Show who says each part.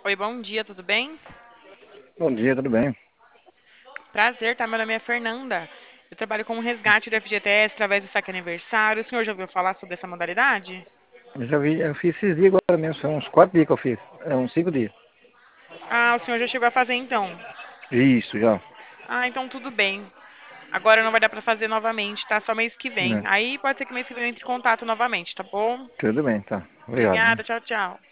Speaker 1: Oi, bom dia, tudo bem?
Speaker 2: Bom dia, tudo bem?
Speaker 1: Prazer, tá? Meu nome é Fernanda. Eu trabalho com resgate do FGTS através do saque aniversário. O senhor já ouviu falar sobre essa modalidade?
Speaker 2: Eu já vi, eu fiz esses dias agora mesmo, são uns 4 dias que eu fiz. É uns 5 dias.
Speaker 1: Ah, o senhor já chegou a fazer então.
Speaker 2: Isso, já.
Speaker 1: Ah, então tudo bem. Agora não vai dar pra fazer novamente, tá? Só mês que vem.
Speaker 2: Né?
Speaker 1: Aí pode ser que mês que vem eu entre em contato novamente, tá bom?
Speaker 2: Tudo bem, tá. Obrigado,
Speaker 1: Obrigada,
Speaker 2: né?
Speaker 1: tchau, tchau.